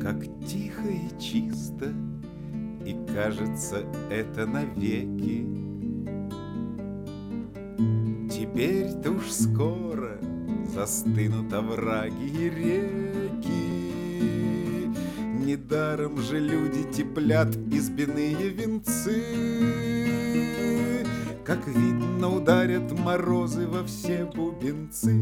как тихо и чисто, и кажется это навеки. Теперь-то уж скоро застынут овраги и реки. Недаром же люди теплят избиные венцы, как видно, ударят морозы во все бубенцы.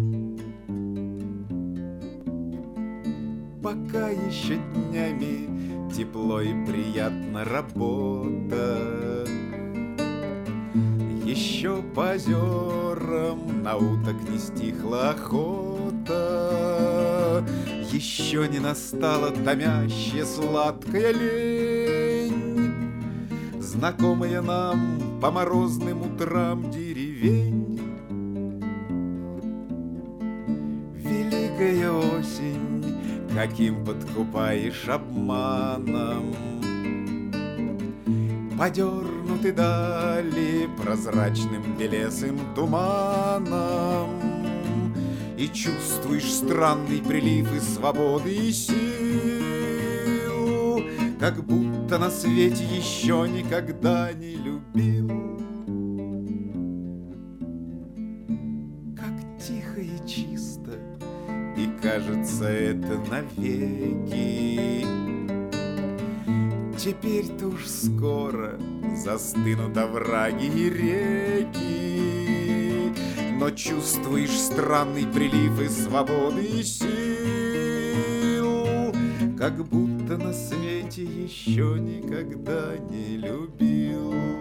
Пока еще днями тепло и приятно работа, еще по озерам на уток не стихла охота, еще не настала томящая сладкая лень, знакомая нам по морозным утрам деревень. Великая осень, каким подкупаешь обманом, подернуты дали прозрачным белесым туманом, и чувствуешь странный прилив и свободы, и сил, как будто на свете еще никогда не любил. Как тихо и чисто, и кажется это навеки. Теперь-то уж скоро застынут овраги и реки, но чувствуешь странный прилив и свободы, и сил, как будто на свете еще никогда не любил.